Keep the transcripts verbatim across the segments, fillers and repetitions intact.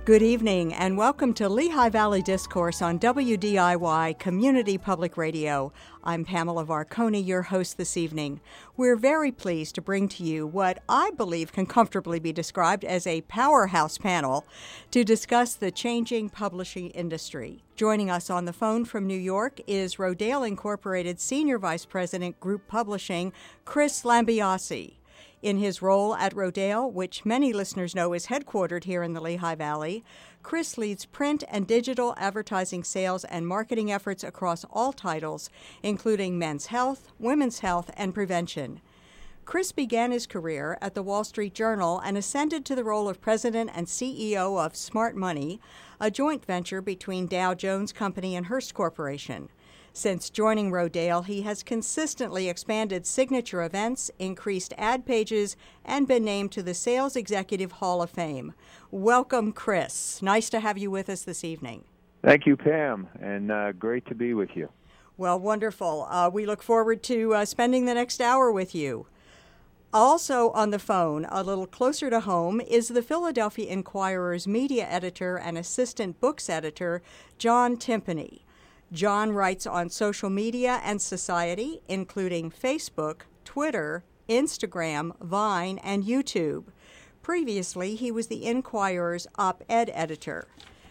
Good evening and welcome to Lehigh Valley Discourse on W D I Y Community Public Radio. I'm Pamela Varconi, your host this evening. We're very pleased to bring to you what I believe can comfortably be described as a powerhouse panel to discuss the changing publishing industry. Joining us on the phone from New York is Rodale Incorporated Senior Vice President, Group Publishing, Chris Lambiase. In his role at Rodale, which many listeners know is headquartered here in the Lehigh Valley, Chris leads print and digital advertising sales and marketing efforts across all titles, including men's health, women's health, and prevention. Chris began his career at the Wall Street Journal and ascended to the role of president and C E O of Smart Money, a joint venture between Dow Jones Company and Hearst Corporation. Since joining Rodale, he has consistently expanded signature events, increased ad pages, and been named to the Sales Executive Hall of Fame. Welcome, Chris. Nice to have you with us this evening. Thank you, Pam, and uh, great to be with you. Well, wonderful. Uh, we look forward to uh, spending the next hour with you. Also on the phone, a little closer to home, is the Philadelphia Inquirer's media editor and assistant books editor, John Timpany. John writes on social media and society, including Facebook, Twitter, Instagram, Vine, and YouTube. Previously, he was the Inquirer's op-ed editor.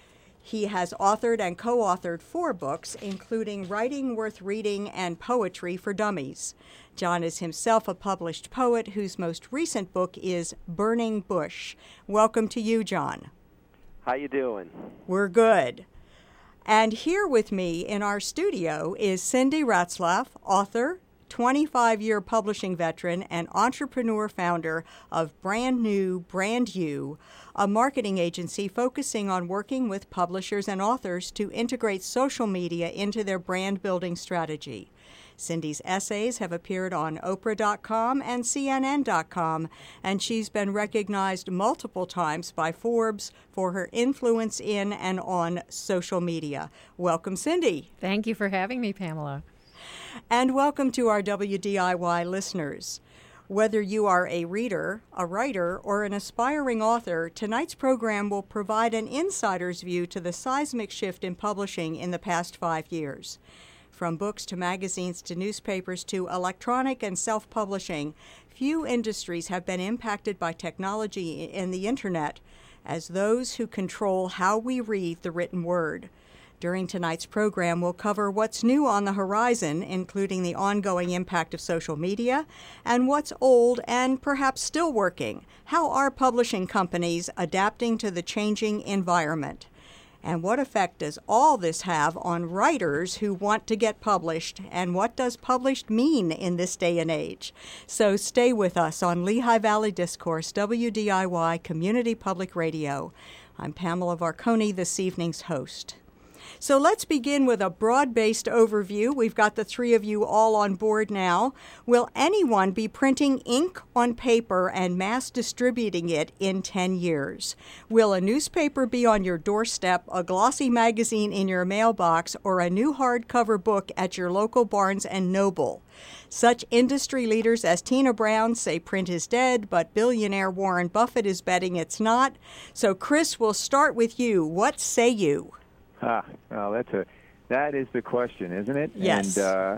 He has authored and co-authored four books, including Writing Worth Reading and Poetry for Dummies. John is himself a published poet whose most recent book is Burning Bush. Welcome to you, John. How you doing? We're good. And here with me in our studio is Cindy Ratzlaff, author, twenty-five-year publishing veteran, and entrepreneur founder of Brand New, Brand You, a marketing agency focusing on working with publishers and authors to integrate social media into their brand-building strategy. Cindy's essays have appeared on Oprah dot com and C N N dot com, and she's been recognized multiple times by Forbes for her influence in and on social media. Welcome, Cindy. Thank you for having me, Pamela. And welcome to our W D I Y listeners. Whether you are a reader, a writer, or an aspiring author, tonight's program will provide an insider's view to the seismic shift in publishing in the past five years. From books to magazines to newspapers to electronic and self-publishing, few industries have been impacted by technology and the Internet as those who control how we read the written word. During tonight's program, we'll cover what's new on the horizon, including the ongoing impact of social media, and what's old and perhaps still working. How are publishing companies adapting to the changing environment? And what effect does all this have on writers who want to get published? And what does published mean in this day and age? So stay with us on Lehigh Valley Discourse, W D I Y Community Public Radio. I'm Pamela Varconi, this evening's host. So let's begin with a broad-based overview. We've got the three of you all on board now. Will anyone be printing ink on paper and mass distributing it in ten years? Will a newspaper be on your doorstep, a glossy magazine in your mailbox, or a new hardcover book at your local Barnes and Noble? Such industry leaders as Tina Brown say print is dead, but billionaire Warren Buffett is betting it's not. So, Chris, we'll start with you. What say you? Ah, well, that's a that is the question, isn't it? Yes. And uh,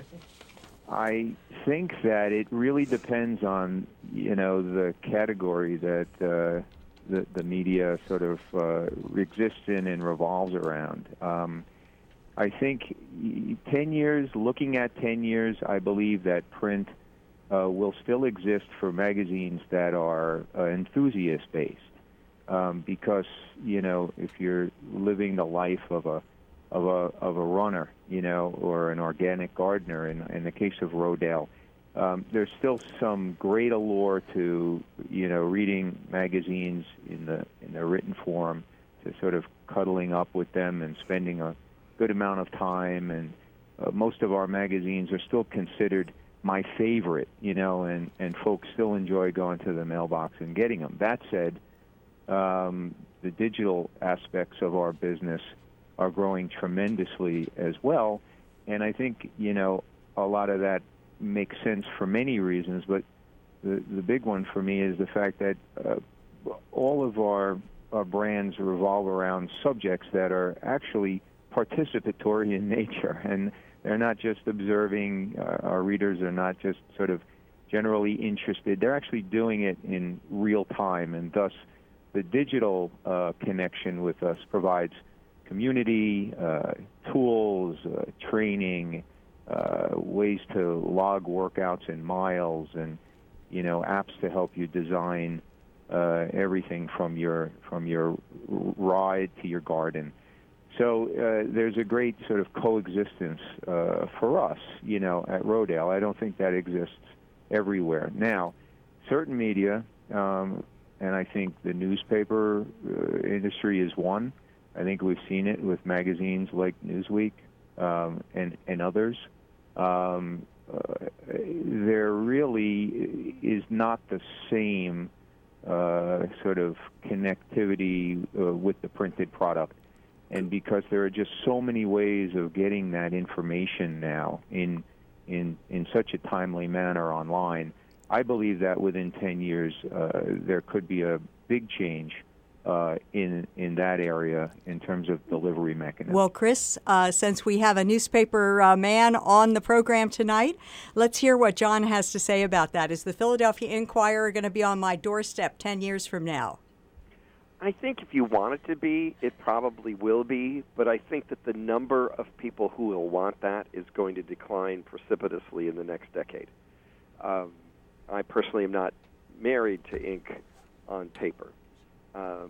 I think that it really depends on you know the category that uh, the the media sort of uh, exists in and revolves around. Um, I think ten years, looking at ten years, I believe that print uh, will still exist for magazines that are uh, enthusiast-based. Um, because you know, if you're living the life of a of a of a runner, you know, or an organic gardener, in in the case of Rodale, um, there's still some great allure to you know reading magazines in the in the written form, to sort of cuddling up with them and spending a good amount of time. And uh, most of our magazines are still considered my favorite, you know, and and folks still enjoy going to the mailbox and getting them. That said, Um, the digital aspects of our business are growing tremendously as well, and I think you know a lot of that makes sense for many reasons. But the the big one for me is the fact that uh, all of our our brands revolve around subjects that are actually participatory in nature, and they're not just observing. Uh, our readers are not just sort of generally interested. They're actually doing it in real time, and thus the digital uh, connection with us provides community, uh, tools, uh, training, uh, ways to log workouts in miles, and you know apps to help you design uh, everything from your from your ride to your garden. So uh, there's a great sort of coexistence uh, for us, you know, at Rodale. I don't think that exists everywhere. Now, certain media, um, and I think the newspaper uh, industry is one. I think we've seen it with magazines like Newsweek um, and, and others. Um, uh, there really is not the same uh, sort of connectivity uh, with the printed product. And because there are just so many ways of getting that information now in in in such a timely manner online, I believe that within ten years uh, there could be a big change uh, in in that area in terms of delivery mechanisms. Well, Chris, uh, since we have a newspaper uh, man on the program tonight, let's hear what John has to say about that. Is the Philadelphia Inquirer going to be on my doorstep ten years from now? I think if you want it to be, it probably will be, but I think that the number of people who will want that is going to decline precipitously in the next decade. Um, I personally am not married to ink on paper. Um,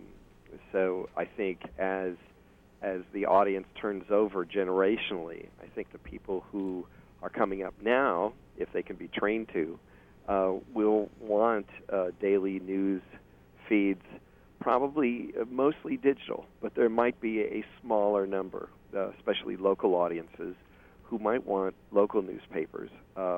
so I think as as the audience turns over generationally, I think the people who are coming up now, if they can be trained to, uh, will want uh, daily news feeds, probably uh, mostly digital, but there might be a smaller number, uh, especially local audiences, who might want local newspapers, uh,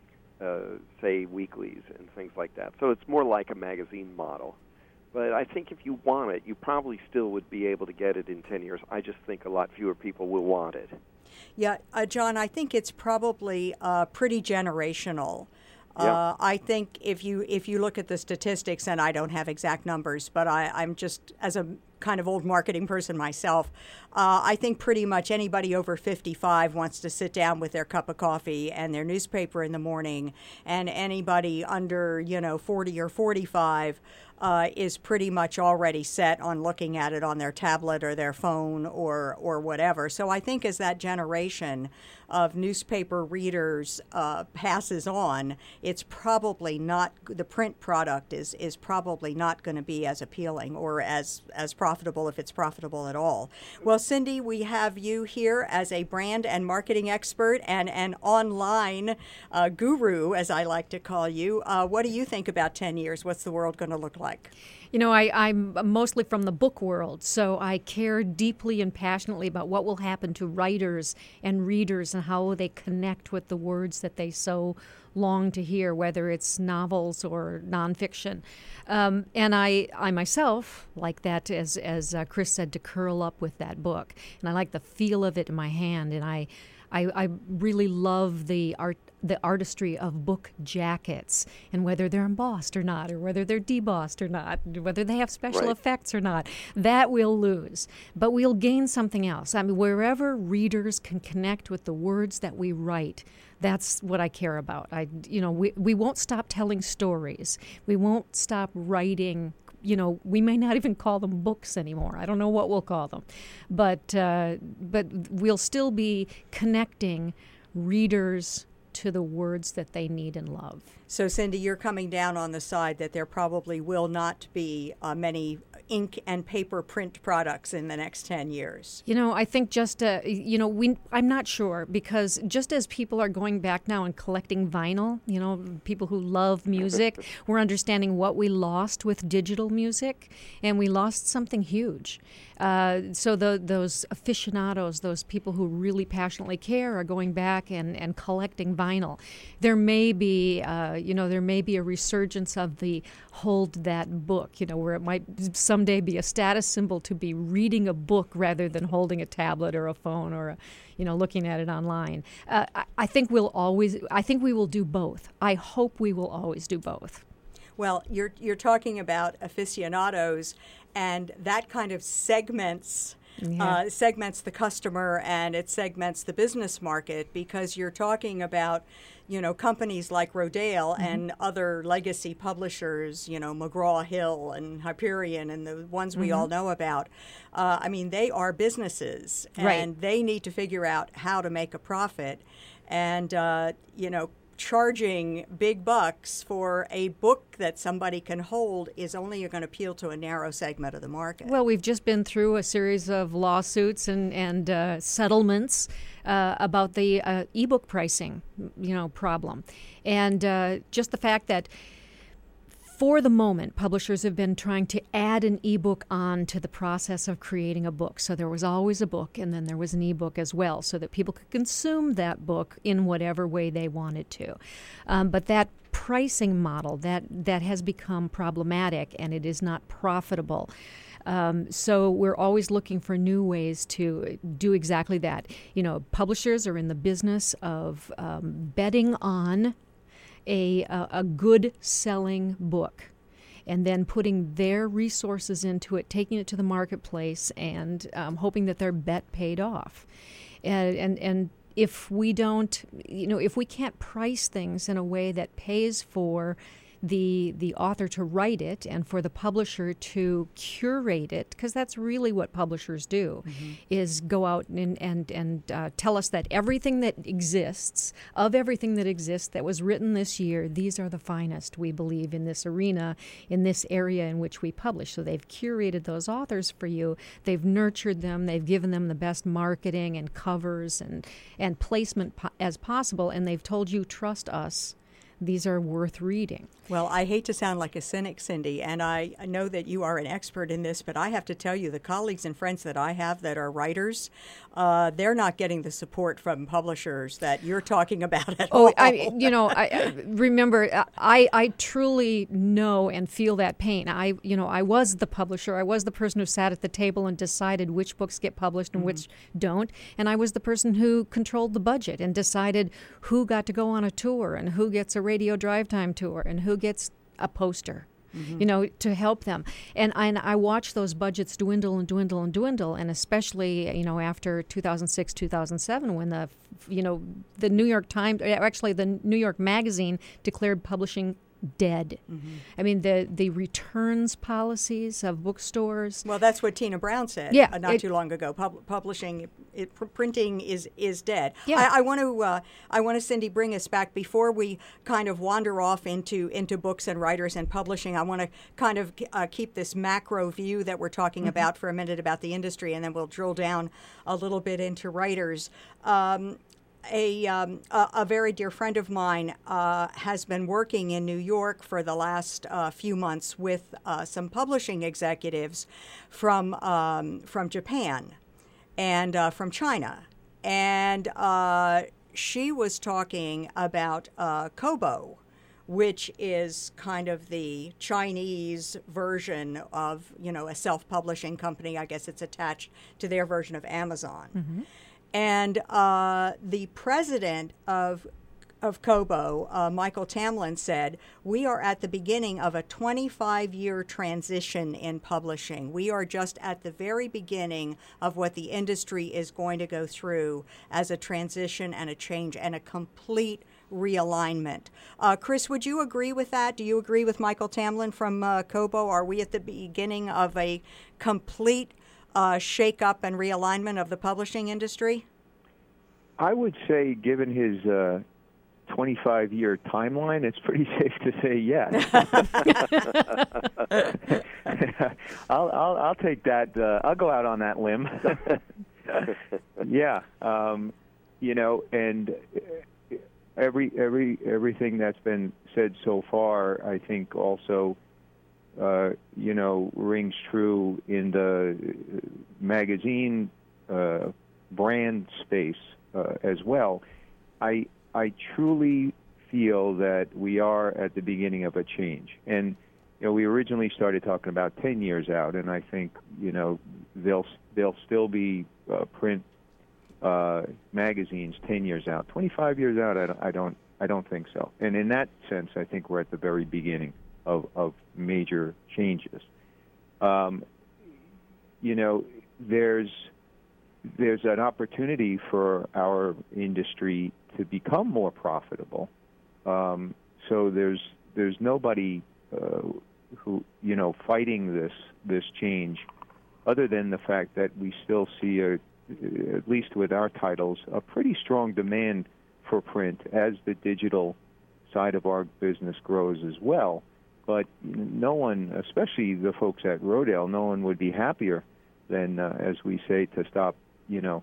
uh, say weeklies and things like that. So it's more like a magazine model. But I think if you want it, you probably still would be able to get it in ten years. I just think a lot fewer people will want it. Yeah, uh, John, I think it's probably uh, pretty generational. Yeah. Uh, I think if you if you look at the statistics, and I don't have exact numbers, but I, I'm just, as a kind of old marketing person myself, uh, I think pretty much anybody over fifty-five wants to sit down with their cup of coffee and their newspaper in the morning, and anybody under, you know, forty or forty-five uh, is pretty much already set on looking at it on their tablet or their phone or, or whatever. So I think as that generation of newspaper readers uh, passes on, it's probably not, the print product is is probably not going to be as appealing or as as profitable, if it's profitable at all. Well, Cindy, we have you here as a brand and marketing expert and an online uh, guru, as I like to call you. Uh, what do you think about ten years? What's the world going to look like? You know, I, I'm mostly from the book world, so I care deeply and passionately about what will happen to writers and readers and how they connect with the words that they so long to hear, whether it's novels or nonfiction. Um, and I, I myself like that, as as uh, Chris said, to curl up with that book, and I like the feel of it in my hand, and I. I, I really love the art, the artistry of book jackets, and whether they're embossed or not, or whether they're debossed or not, whether they have special Right. effects or not. That we'll lose, but we'll gain something else. I mean, wherever readers can connect with the words that we write, that's what I care about. I, you know, we we won't stop telling stories. We won't stop writing. You know, we may not even call them books anymore. I don't know what we'll call them. But uh, but we'll still be connecting readers to the words that they need and love. So, Cindy, you're coming down on the side that there probably will not be uh, many ink and paper print products in the next ten years. You know, I think just, uh, you know, we I'm not sure, because just as people are going back now and collecting vinyl, you know, people who love music, we're understanding what we lost with digital music, and we lost something huge. Uh, so the, those aficionados, those people who really passionately care, are going back and, and collecting vinyl. There may be, uh, you know, there may be a resurgence of the hold that book, you know, where it might someday be a status symbol to be reading a book rather than holding a tablet or a phone or, a, you know, looking at it online. Uh, I, I think we'll always, I think we will do both. I hope we will always do both. Well, you're you're talking about aficionados, and that kind of segments yeah. uh, segments the customer, and it segments the business market, because you're talking about, you know, companies like Rodale mm-hmm. and other legacy publishers, you know, McGraw-Hill and Hyperion and the ones we mm-hmm. all know about. Uh, I mean, they are businesses, and right. they need to figure out how to make a profit, and uh, you know. Charging big bucks for a book that somebody can hold is only going to appeal to a narrow segment of the market. Well, we've just been through a series of lawsuits and, and uh, settlements uh, about the uh, ebook pricing, you know, problem. And uh, just the fact that for the moment, publishers have been trying to add an ebook on to the process of creating a book. So there was always a book, and then there was an ebook as well, so that people could consume that book in whatever way they wanted to. Um, but that pricing model, that, that has become problematic, and it is not profitable. Um, so we're always looking for new ways to do exactly that. You know, publishers are in the business of um, betting on A, a, a good selling book, and then putting their resources into it, taking it to the marketplace, and um, hoping that their bet paid off. And, and and if we don't, you know, if we can't price things in a way that pays for the the author to write it and for the publisher to curate it, because that's really what publishers do, mm-hmm. is go out and and, and uh, tell us that everything that exists, of everything that exists that was written this year, these are the finest, we believe, in this arena, in this area in which we publish. So they've curated those authors for you. They've nurtured them. They've given them the best marketing and covers and, and placement po- as possible, and they've told you, trust us. These are worth reading. Well, I hate to sound like a cynic, Cindy, and I know that you are an expert in this, but I have to tell you, the colleagues and friends that I have that are writers, uh, they're not getting the support from publishers that you're talking about at oh, all. I, you know, I, I remember, I, I truly know and feel that pain. I, you know, I was the publisher. I was the person who sat at the table and decided which books get published and mm-hmm. which don't, and I was the person who controlled the budget and decided who got to go on a tour and who gets a radio drive time tour and who gets a poster, mm-hmm. you know, to help them. And I, and I watched those budgets dwindle and dwindle and dwindle, and especially, you know, after two thousand six, two thousand seven, when the, you know, the New York Times, actually the New York Magazine declared publishing dead. Mm-hmm. I mean, the, the returns policies of bookstores. Well, that's what Tina Brown said yeah, uh, not it, too long ago. Pub- publishing, it, pr- printing is is dead. Yeah. I, I want to, uh, I want to, Cindy, bring us back before we kind of wander off into into books and writers and publishing. I want to kind of uh, keep this macro view that we're talking mm-hmm. about for a minute about the industry, and then we'll drill down a little bit into writers. Um, A, um, a a very dear friend of mine uh, has been working in New York for the last uh, few months with uh, some publishing executives from um, from Japan and uh, from China, and uh, she was talking about uh, Kobo, which is kind of the Chinese version of, you know, a self-publishing company. I guess it's attached to their version of Amazon. Mm-hmm. And uh, the president of of Kobo, uh, Michael Tamlin, said, "We are at the beginning of a twenty-five year transition in publishing. We are just at the very beginning of what the industry is going to go through as a transition and a change and a complete realignment." Uh, Chris, would you agree with that? Do you agree with Michael Tamlin from uh, Kobo? Are we at the beginning of a complete Uh, shake-up and realignment of the publishing industry? I would say, given his uh, twenty-five year timeline, it's pretty safe to say yes. I'll, I'll, I'll take that. Uh, I'll go out on that limb. yeah, um, you know, and every every everything that's been said so far, I think also. Uh, you know, rings true in the magazine uh, brand space uh, as well. I I truly feel that we are at the beginning of a change. And, you know, we originally started talking about ten years out, and I think, you know, they'll, they'll still be uh, print uh, magazines ten years out. twenty-five years out, I don't, I don't, I don't think so. And in that sense, I think we're at the very beginning of, of major changes. Um, you know, there's there's an opportunity for our industry to become more profitable. Um, so there's there's nobody uh, who you know fighting this this change, other than the fact that we still see a, at least with our titles, a pretty strong demand for print as the digital side of our business grows as well. But no one, especially the folks at Rodale, no one would be happier than, uh, as we say, to stop, you know,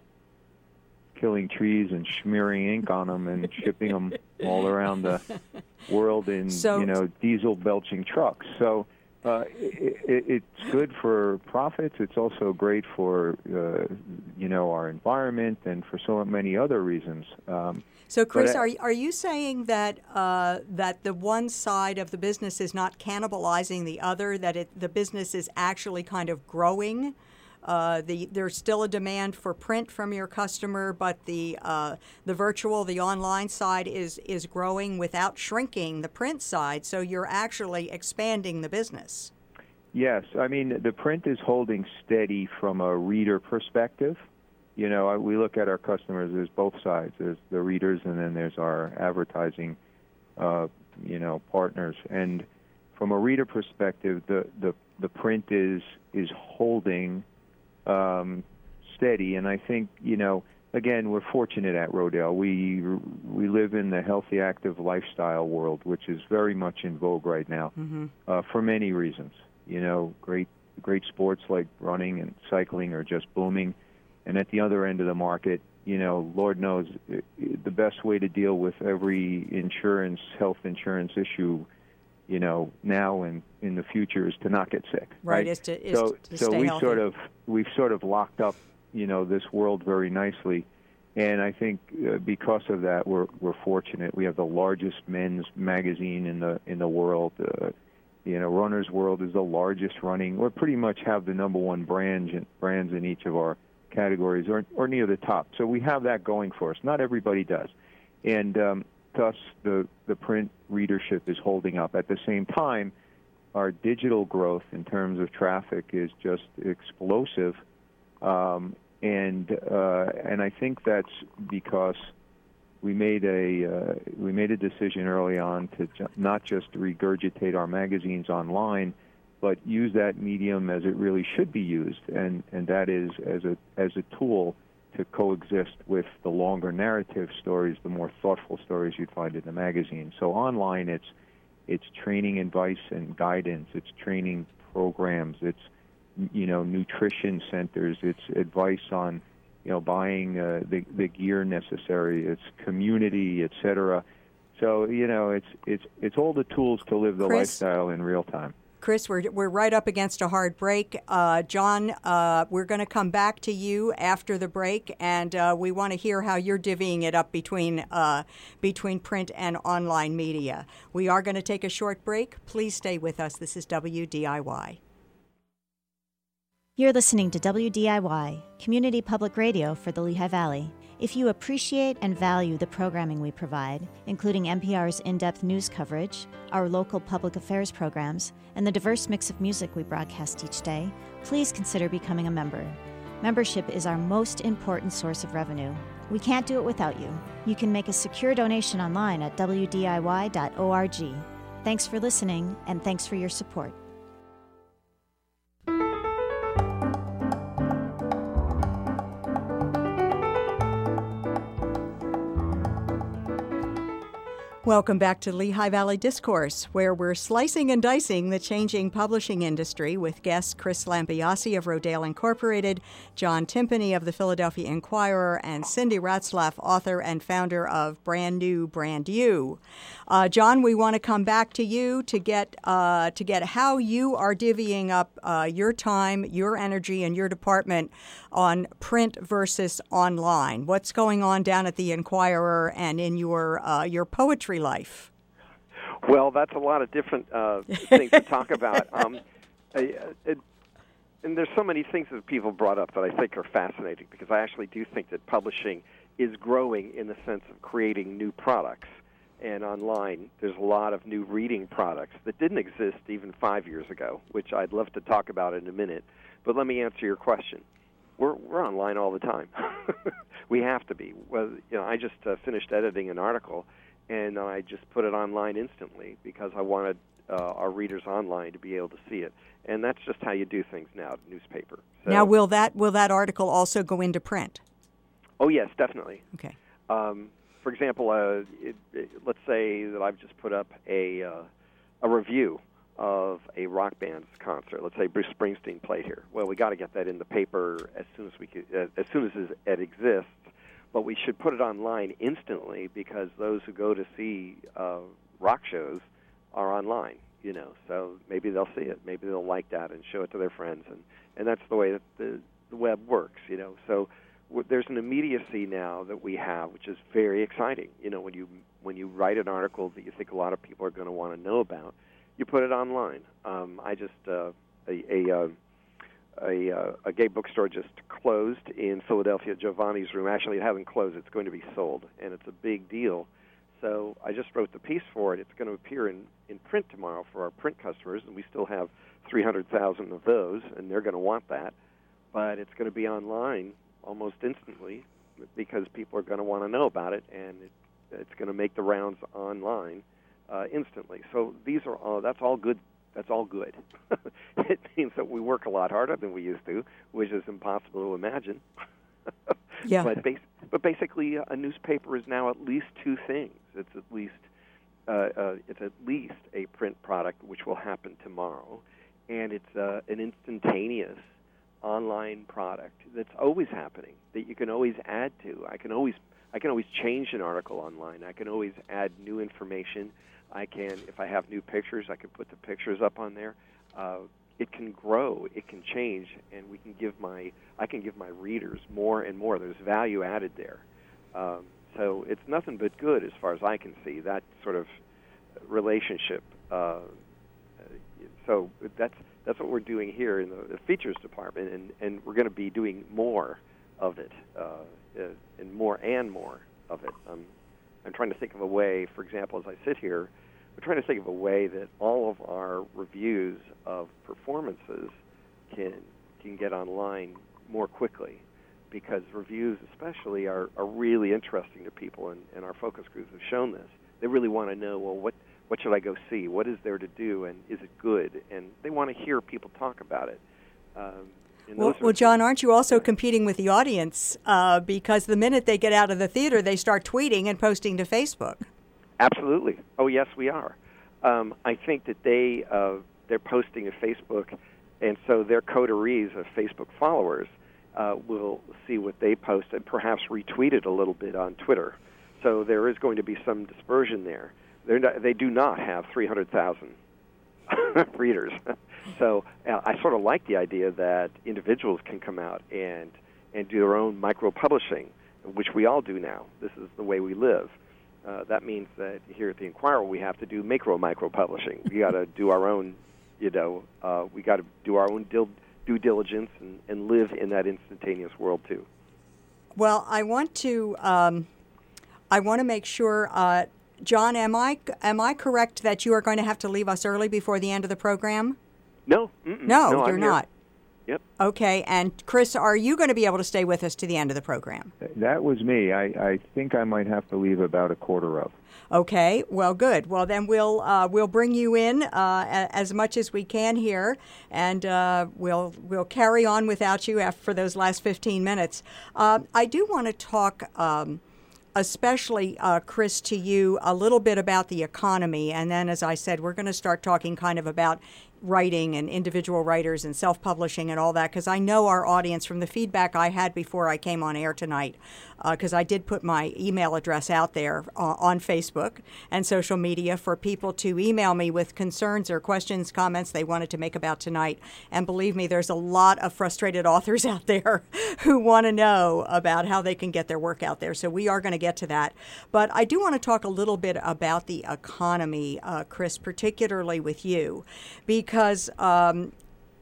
killing trees and smearing ink on them and shipping them all around the world in, so, you know, diesel-belching trucks. So uh, it, it, it's good for profits. It's also great for, uh, you know, our environment and for so many other reasons. Um, So, Chris, But, uh, are are you saying that uh, that the one side of the business is not cannibalizing the other? That it, the business is actually kind of growing? Uh, the there's still a demand for print from your customer, but the uh, the virtual, the online side is is growing without shrinking the print side. So you're actually expanding the business. Yes, I mean the print is holding steady from a reader perspective. You know, we look at our customers, there's both sides. There's the readers and then there's our advertising, uh, you know, partners. And from a reader perspective, the, the, the print is is holding um, steady. And I think, you know, again, we're fortunate at Rodale. We, we live in the healthy, active lifestyle world, which is very much in vogue right now mm-hmm. uh, for many reasons. You know, great great sports like running and cycling are just booming. And at the other end of the market, you know, Lord knows the best way to deal with every insurance, health insurance issue, you know, now and in the future is to not get sick. Right, right? is to, is so, to so stay we healthy. sort of we've sort of locked up, you know, this world very nicely, and I think uh, because of that, we're we're fortunate. We have the largest men's magazine in the in the world. Uh, you know, Runner's World is the largest running. We pretty much have the number one brand brands in each of our categories or, or near the top. So we have that going for us. Not everybody does. And um, thus the, the print readership is holding up. At the same time, our digital growth in terms of traffic is just explosive. Um, and uh, and I think that's because we made a uh, we made a decision early on to ju- not just regurgitate our magazines online, but use that medium as it really should be used, and, and that is as a as a tool to coexist with the longer narrative stories, the more thoughtful stories you'd find in the magazine. So online, it's it's training advice and guidance, it's training programs, it's you know nutrition centers, it's advice on you know buying uh, the the gear necessary, it's community, et cetera. So you know it's it's it's all the tools to live the Chris? lifestyle in real time. Chris, we're, we're right up against a hard break. Uh, John, uh, we're going to come back to you after the break, and uh, we want to hear how you're divvying it up between uh, between print and online media. We are going to take a short break. Please stay with us. This is W D I Y. You're listening to W D I Y, Community Public Radio for the Lehigh Valley. If you appreciate and value the programming we provide, including N P R's in-depth news coverage, our local public affairs programs, and the diverse mix of music we broadcast each day, please consider becoming a member. Membership is our most important source of revenue. We can't do it without you. You can make a secure donation online at W D I Y dot org. Thanks for listening, and thanks for your support. Welcome back to Lehigh Valley Discourse, where we're slicing and dicing the changing publishing industry with guests Chris Lambiase of Rodale Incorporated, John Timpany of the Philadelphia Inquirer, and Cindy Ratzlaff, author and founder of Brand New, Brand You. Uh, John, we want to come back to you to get uh, to get how you are divvying up uh, your time, your energy, and your department on print versus online. What's going on down at the Inquirer and in your uh, your poetry life? Well, that's a lot of different uh, things to talk about. Um, I, it, and there's so many things that people brought up that I think are fascinating, because I actually do think that publishing is growing in the sense of creating new products. And online, there's a lot of new reading products that didn't exist even five years ago, which I'd love to talk about in a minute. But let me answer your question. We're we're online all the time. We have to be. Well, you know, I just uh, finished editing an article, and I just put it online instantly because I wanted uh, our readers online to be able to see it. And that's just how you do things now, newspaper. So, now, will that will that article also go into print? Oh yes, definitely. Okay. Um, for example, uh, it, it, let's say that I've just put up a uh, a review of a rock band's concert. Let's say Bruce Springsteen played here. Well, we got to get that in the paper as soon as we could, uh, as soon as it exists. But we should put it online instantly because those who go to see uh, rock shows are online. You know, so maybe they'll see it. Maybe they'll like that and show it to their friends, and and that's the way that the, the web works. You know, so. There's an immediacy now that we have, which is very exciting. You know, when you when you write an article that you think a lot of people are going to want to know about, you put it online. Um, I just uh, a a, uh, a uh, a gay bookstore just closed in Philadelphia. Giovanni's Room. Actually, it hasn't closed. It's going to be sold, and it's a big deal. So I just wrote the piece for it. It's going to appear in, in print tomorrow for our print customers, and we still have three hundred thousand of those, and they're going to want that. But it's going to be online almost instantly because people are going to want to know about it, and it, it's going to make the rounds online uh, instantly. So these are all, that's all good. That's all good. It means that we work a lot harder than we used to, which is impossible to imagine. Yeah. But, bas- but basically, a newspaper is now at least two things. It's at least uh, uh, it's at least a print product, which will happen tomorrow, and it's uh, an instantaneous online product that's always happening, that you can always add to. I can always I can always change an article online. I can always add new information. I can, if I have new pictures, I can put the pictures up on there. Uh, it can grow, it can change, and we can give my I can give my readers more and more. There's value added there. Um, so it's nothing but good as far as I can see, that sort of relationship. Uh, so that's That's what we're doing here in the, the features department, and, and we're going to be doing more of it, uh, and more and more of it. Um, I'm trying to think of a way, for example, as I sit here, we're trying to think of a way that all of our reviews of performances can can get online more quickly, because reviews especially are, are really interesting to people, and, and our focus groups have shown this. They really want to know, well, what What should I go see? What is there to do, and is it good? And they want to hear people talk about it. Um, well, well, John, aren't you also competing with the audience? Uh, because the minute they get out of the theater, they start tweeting and posting to Facebook. Absolutely. Oh, yes, we are. Um, I think that they uh, they're posting to Facebook, and so their coteries of Facebook followers uh, will see what they post and perhaps retweet it a little bit on Twitter. So there is going to be some dispersion there. They're not, they do not have three hundred thousand readers. So uh, I sort of like the idea that individuals can come out and, and do their own micro-publishing, which we all do now. This is the way we live. Uh, that means that here at the Inquirer we have to do macro-micro-publishing. We got to do our own, you know, uh, we got to do our own dil- due diligence and, and live in that instantaneous world too. Well, I want to, um, I want to make sure... Uh, John, am I am I correct that you are going to have to leave us early before the end of the program? No. No, no, you're not. Yep. Okay, and Chris, are you going to be able to stay with us to the end of the program? That was me. I, I think I might have to leave about a quarter of. Okay, well, good. Well, then we'll uh, we'll bring you in uh, as much as we can here, and uh, we'll we'll carry on without you after for those last fifteen minutes. Uh, I do want to talk. Um, especially, uh, Chris, to you a little bit about the economy. And then, as I said, we're going to start talking kind of about writing and individual writers and self-publishing and all that, because I know our audience from the feedback I had before I came on air tonight, because uh, I did put my email address out there uh, on Facebook and social media for people to email me with concerns or questions, comments they wanted to make about tonight. And believe me, there's a lot of frustrated authors out there who want to know about how they can get their work out there. So we are going to get to that. But I do want to talk a little bit about the economy, uh, Chris, particularly with you, because Because um,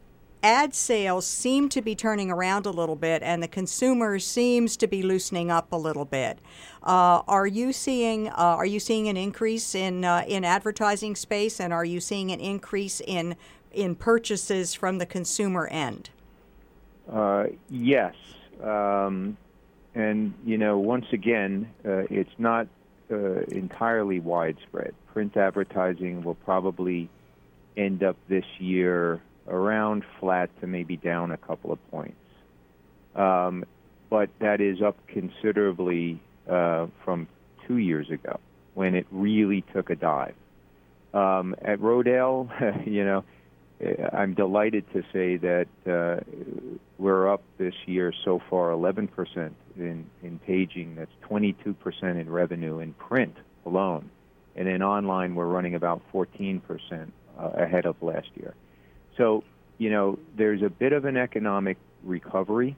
ad sales seem to be turning around a little bit, and the consumer seems to be loosening up a little bit. Uh, are you seeing uh, are you seeing an increase in uh, in advertising space, and are you seeing an increase in in purchases from the consumer end? Uh, yes, um, and you know, once again, uh, it's not uh, entirely widespread. Print advertising will probably end up this year around flat to maybe down a couple of points. Um, but that is up considerably uh, from two years ago when it really took a dive. Um, at Rodale, you know, I'm delighted to say that uh, we're up this year so far eleven percent in, in paging. That's twenty-two percent in revenue in print alone. And then online, we're running about fourteen percent uh, ahead of last year. So, you know, there's a bit of an economic recovery,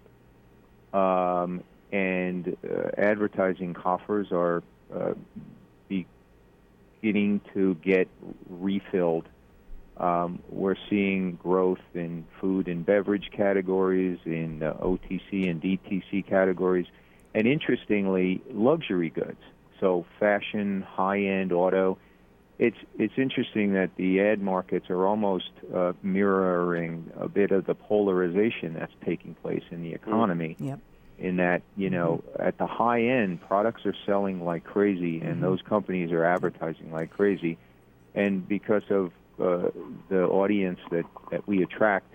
um, and uh, advertising coffers are uh, beginning to get refilled. Um, we're seeing growth in food and beverage categories, in uh, O T C and D T C categories, and interestingly, luxury goods. So fashion, high-end auto. It's it's interesting that the ad markets are almost uh, mirroring a bit of the polarization that's taking place in the economy. Yep. In that, you know, mm-hmm. at the high end, products are selling like crazy, and mm-hmm. those companies are advertising like crazy. And because of uh, the audience that, that we attract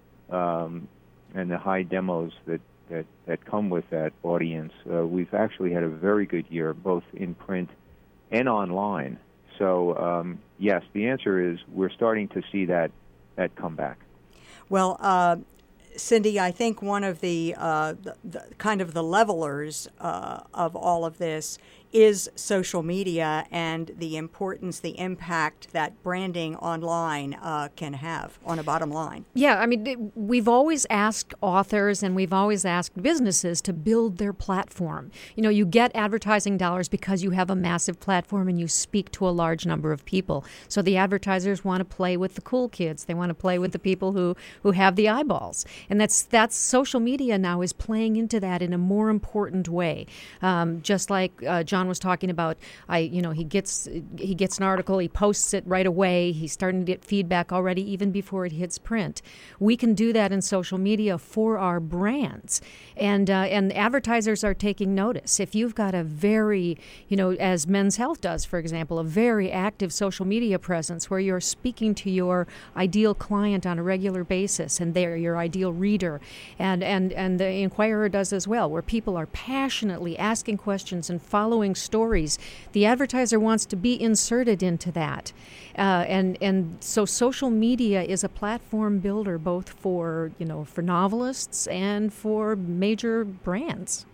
um, and the high demos that, that, that come with that audience, uh, we've actually had a very good year, both in print and online. So, um, yes, the answer is we're starting to see that that come back. Well, uh, Cindy, I think one of the, uh, the, the kind of the levelers uh, of all of this is social media and the importance, the impact that branding online uh, can have on a bottom line. Yeah, I mean, we've always asked authors and we've always asked businesses to build their platform. You know, you get advertising dollars because you have a massive platform and you speak to a large number of people. So the advertisers want to play with the cool kids. They want to play with the people who, who have the eyeballs. And that's that's social media now is playing into that in a more important way. Um, just like uh, John was talking about, I you know he gets he gets an article, he posts it right away. He's starting to get feedback already, even before it hits print. We can do that in social media for our brands, and uh, and advertisers are taking notice. If you've got a very, you know, as Men's Health does, for example, a very active social media presence where you're speaking to your ideal client on a regular basis, and they're your ideal reader, and and and the Inquirer does as well, where people are passionately asking questions and following stories. The advertiser wants to be inserted into that, uh, and and so social media is a platform builder both for you know for novelists and for major brands.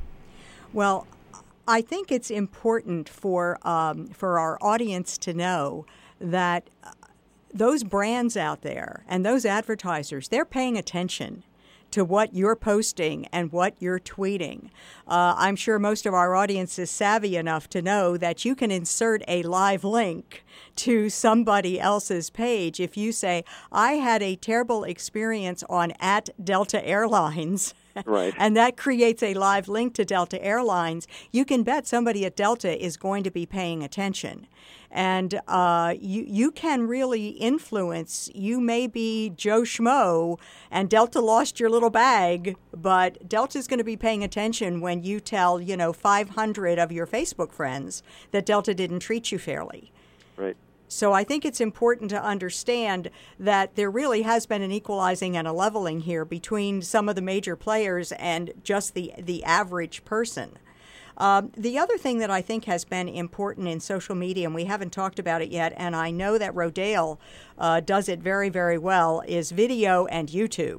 Well, I think it's important for um, for our audience to know that those brands out there and those advertisers, they're paying attention to what you're posting and what you're tweeting. Uh, I'm sure most of our audience is savvy enough to know that you can insert a live link to somebody else's page. If you say, I had a terrible experience on at Delta Airlines, right, and that creates a live link to Delta Airlines, you can bet somebody at Delta is going to be paying attention. And uh, you you can really influence. You may be Joe Schmo, and Delta lost your little bag, but Delta's going to be paying attention when you tell, you know, five hundred of your Facebook friends that Delta didn't treat you fairly. Right. So I think it's important to understand that there really has been an equalizing and a leveling here between some of the major players and just the, the average person. Um, the other thing that I think has been important in social media, and we haven't talked about it yet, and I know that Rodale uh, does it very, very well, is video and YouTube.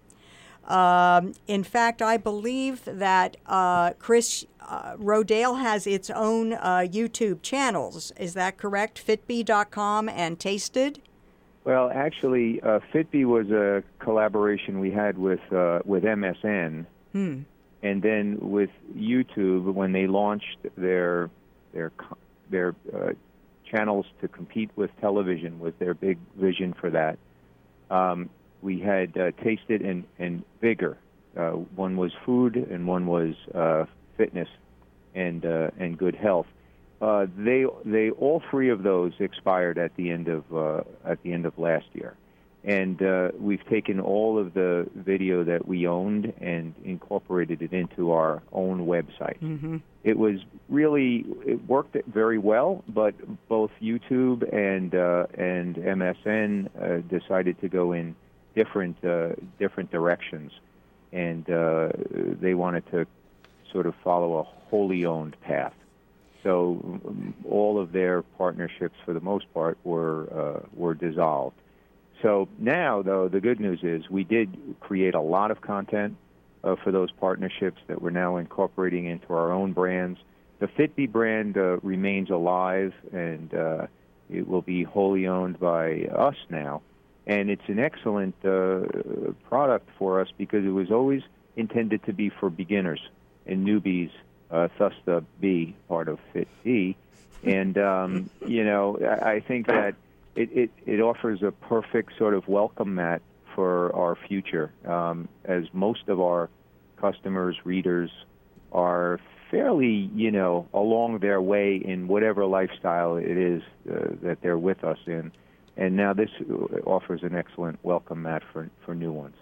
Um, in fact, I believe that uh, Chris uh, Rodale has its own uh, YouTube channels. Is that correct? Fitbee dot com and Tasted? Well, actually, uh, Fitbee was a collaboration we had with uh, with M S N. Hmm. And then with YouTube, when they launched their their their uh, channels to compete with television, was their big vision for that. Um, we had uh, Taste It and, and Vigor. Uh, one was food, and one was uh, fitness and uh, and good health. Uh, they they all three of those expired at the end of uh, at the end of last year, and uh, we've taken all of the video that we owned and incorporated it into our own website. Mm-hmm. It was really it worked very well, but both YouTube and uh, and M S N uh, decided to go in different uh, different directions, and uh, they wanted to sort of follow a wholly owned path. So um, all of their partnerships, for the most part, were uh, were dissolved. So now, though, the good news is we did create a lot of content uh, for those partnerships that we're now incorporating into our own brands. The Fitbee brand uh, remains alive, and uh, it will be wholly owned by us now. And it's an excellent uh, product for us because it was always intended to be for beginners and newbies. Uh, thus the B part of Fitbee. And, um, you know, I, I think that it, it, it offers a perfect sort of welcome mat for our future, um, as most of our customers, readers, are fairly, you know, along their way in whatever lifestyle it is uh, that they're with us in. And now this offers an excellent welcome mat for, for new ones.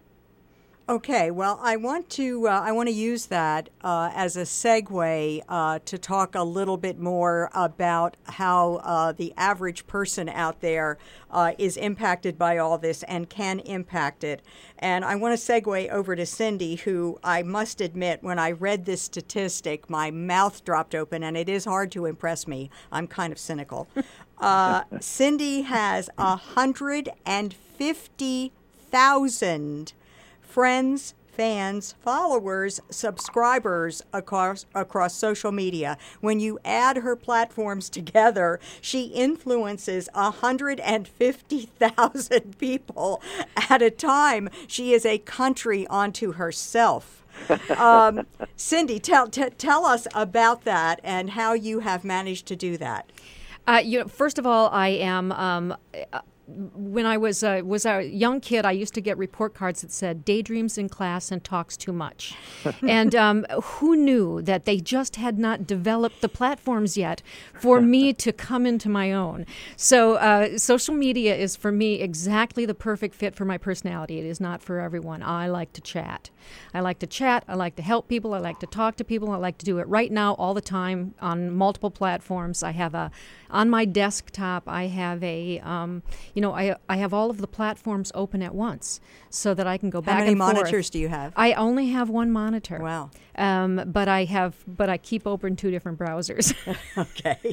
Okay, well, I want to uh, I want to use that uh, as a segue uh, to talk a little bit more about how uh, the average person out there uh, is impacted by all this and can impact it. And I want to segue over to Cindy, who I must admit, when I read this statistic, my mouth dropped open, and it is hard to impress me. I'm kind of cynical. Uh, Cindy has one hundred fifty thousand friends, fans, followers, subscribers across across social media. When you add her platforms together, she influences one hundred fifty thousand people at a time. She is a country unto herself. Um, Cindy, tell t- tell us about that and how you have managed to do that. Uh, you know, first of all, I am. Um, When I was uh, was a young kid, I used to get report cards that said "daydreams in class and talks too much," and um, who knew that they just had not developed the platforms yet for me to come into my own. So uh, social media is for me exactly the perfect fit for my personality. It is not for everyone. I like to chat. I like to chat. I like to help people. I like to talk to people. I like to do it right now, all the time, on multiple platforms. I have a on my desktop. I have a um, you know, I I have all of the platforms open at once so that I can go back and forth. How many monitors do you have? I only have one monitor. Wow. Um, but I have, but I keep open two different browsers. Okay.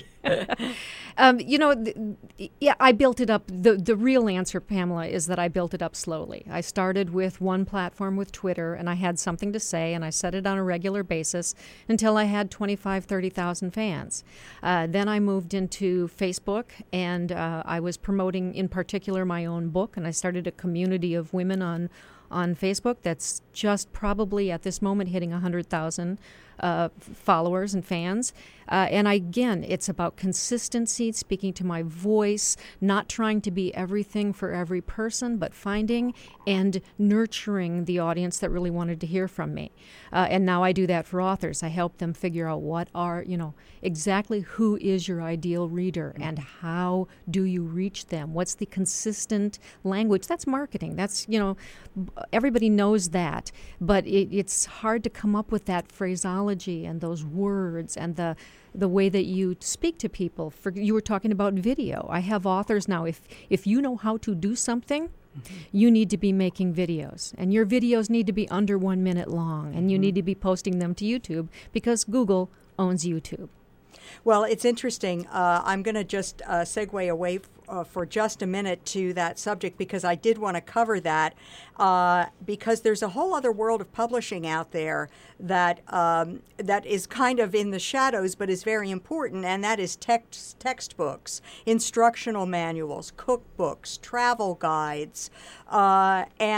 um, you know, th- yeah, I built it up. The the real answer, Pamela, is that I built it up slowly. I started with one platform with Twitter, and I had something to say, and I said it on a regular basis until I had twenty-five, thirty thousand fans. Uh, then I moved into Facebook, and uh, I was promoting, in particular, my own book, and I started a community of women on on Facebook that's just probably at this moment hitting one hundred thousand uh, followers and fans. Uh, and I, again, it's about consistency, speaking to my voice, not trying to be everything for every person, but finding and nurturing the audience that really wanted to hear from me. Uh, and now I do that for authors. I help them figure out what are, you know, exactly who is your ideal reader and how do you reach them? What's the consistent language? That's marketing. That's, you know, everybody knows that, but it, it's hard to come up with that phraseology and those words and the the way that you speak to people. For, you were talking about video. I have authors now. If if you know how to do something, mm-hmm. you need to be making videos. And your videos need to be under one minute long. And you mm-hmm. need to be posting them to YouTube because Google owns YouTube. Well, it's interesting. Uh, I'm going to just uh, segue away f- uh, for just a minute to that subject because I did want to cover that uh, because there's a whole other world of publishing out there that um, that is kind of in the shadows but is very important, and that is text textbooks, instructional manuals, cookbooks, travel guides, uh, and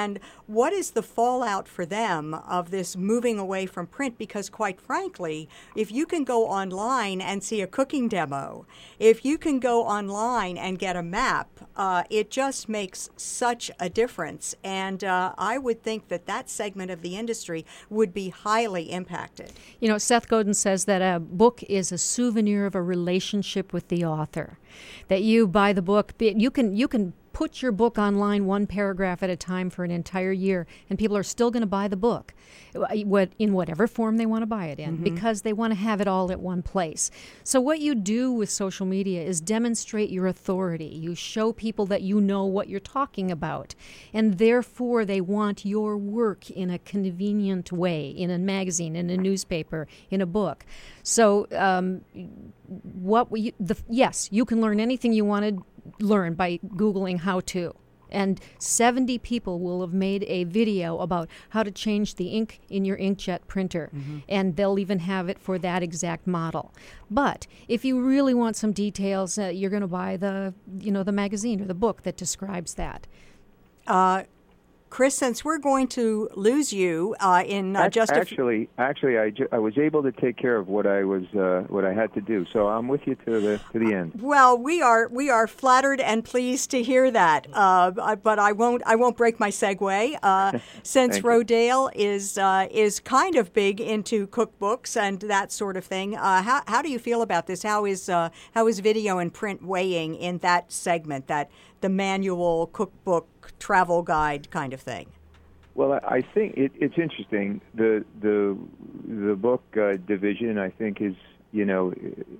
what is the fallout for them of this moving away from print? Because quite frankly, if you can go online and see a cooking demo, if you can go online and get a map, uh, it just makes such a difference. And uh, I would think that that segment of the industry would be highly impacted. You know, Seth Godin says that a book is a souvenir of a relationship with the author. That you buy the book, you can you can put your book online one paragraph at a time for an entire year, and people are still going to buy the book in whatever form they want to buy it in, mm-hmm. because they want to have it all at one place. So what you do with social media is demonstrate your authority. You show people that you know what you're talking about, and therefore they want your work in a convenient way, in a magazine, in a newspaper, in a book. So um, what we, the, yes, you can learn anything you want to learn by Googling how to. And seventy people will have made a video about how to change the ink in your inkjet printer. Mm-hmm. And they'll even have it for that exact model. But if you really want some details, uh, you're going to buy the, you know, the magazine or the book that describes that. Uh, Chris, since we're going to lose you uh, in uh, just a actually, f- actually, I, ju- I was able to take care of what I was uh, what I had to do, so I'm with you to the to the end. Well, we are we are flattered and pleased to hear that, uh, but I won't I won't break my segue. Uh, since Rodale is uh, is kind of big into cookbooks and that sort of thing, uh, how how do you feel about this? How is uh, how is video and print weighing in that segment, that the manual cookbook travel guide kind of thing? Well, I think it, it's interesting. The the the book uh, division, I think, is, you know,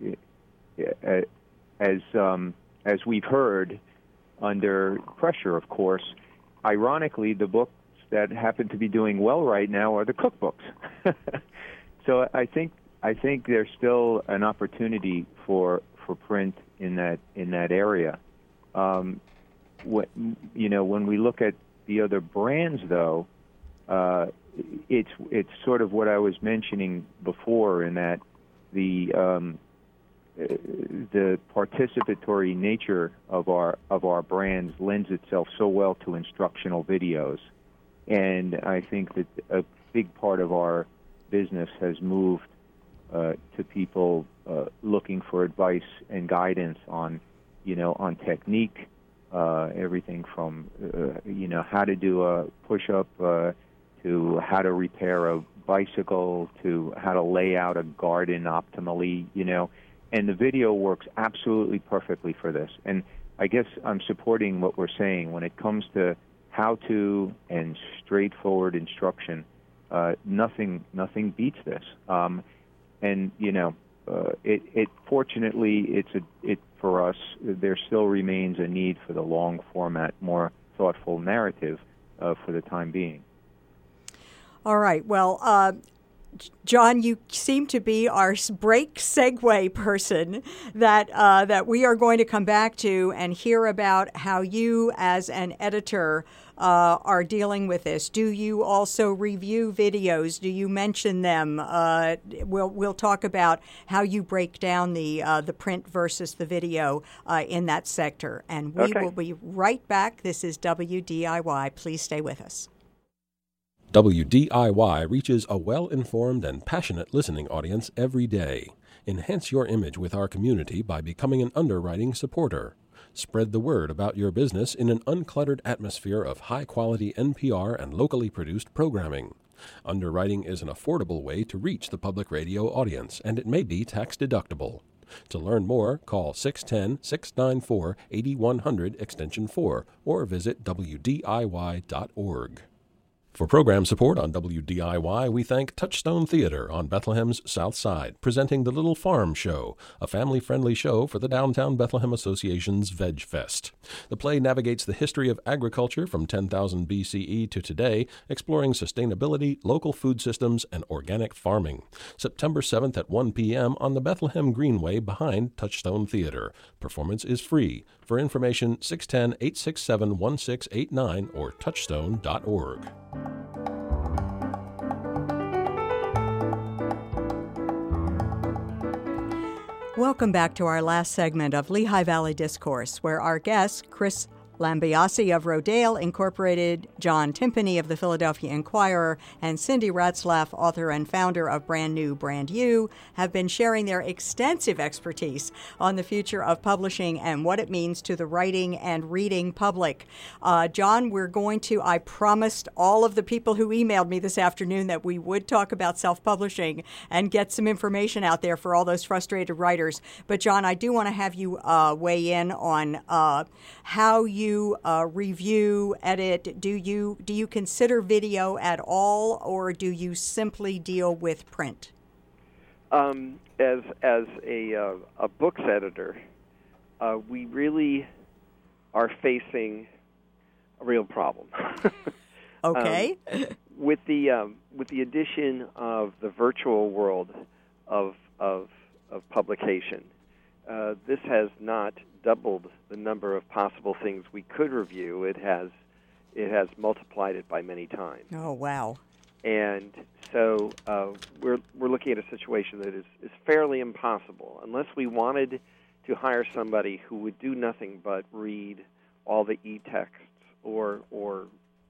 as um, as we've heard, under pressure, of course. Ironically, the books that happen to be doing well right now are the cookbooks. So I think I think there's still an opportunity for for print in that in that area. Um, what, you know, when we look at the other brands, though, uh, it's it's sort of what I was mentioning before, in that the um, the participatory nature of our of our brands lends itself so well to instructional videos, and I think that a big part of our business has moved uh, to people uh, looking for advice and guidance on, you know, on technique. Uh, everything from, uh, you know, how to do a push-up uh, to how to repair a bicycle to how to lay out a garden optimally, you know. And the video works absolutely perfectly for this. And I guess I'm supporting what we're saying when it comes to how-to and straightforward instruction. Uh, nothing, nothing beats this. Um, and, you know, uh, it, it fortunately, it's a, it, for us, there still remains a need for the long format, more thoughtful narrative uh, for the time being. All right. Well, uh, John, you seem to be our break segue person that uh, that we are going to come back to and hear about how you, as an editor, uh, are dealing with this. Do you also review videos? Do you mention them? Uh, we'll we'll talk about how you break down the uh, the print versus the video uh, in that sector, and we okay. will be right back. This is W D I Y. Please stay with us. W D I Y reaches a well-informed and passionate listening audience every day. Enhance your image with our community by becoming an underwriting supporter. Spread the word about your business in an uncluttered atmosphere of high-quality N P R and locally produced programming. Underwriting is an affordable way to reach the public radio audience, and it may be tax-deductible. To learn more, call six one zero, six nine four, eight one zero zero extension four or visit W D I Y dot org. For program support on W D I Y, we thank Touchstone Theater on Bethlehem's South Side, presenting The Little Farm Show, a family-friendly show for the Downtown Bethlehem Association's Veg Fest. The play navigates the history of agriculture from ten thousand B C E to today, exploring sustainability, local food systems, and organic farming. September seventh at one p.m. on the Bethlehem Greenway behind Touchstone Theater. Performance is free. For information, six one zero, eight six seven, one six eight nine or touchstone dot org. Welcome back to our last segment of Lehigh Valley Discourse, where our guest, Chris Lambiase of Rodale Incorporated, John Timpany of the Philadelphia Inquirer, and Cindy Ratzlaff, author and founder of Brand New, Brand You, have been sharing their extensive expertise on the future of publishing and what it means to the writing and reading public. Uh, John, we're going to, I promised all of the people who emailed me this afternoon that we would talk about self-publishing and get some information out there for all those frustrated writers. But John, I do want to have you uh, weigh in on uh, how you uh, review, edit. Do you do you consider video at all, or do you simply deal with print? Um, as as a uh, a books editor, uh, we really are facing a real problem. Okay. um, with the um, with the addition of the virtual world of of of publication, uh, this has not doubled the number of possible things we could review. It has it has multiplied it by many times. Oh, wow. And so uh, we're we're looking at a situation that is, is fairly impossible unless we wanted to hire somebody who would do nothing but read all the e-texts or or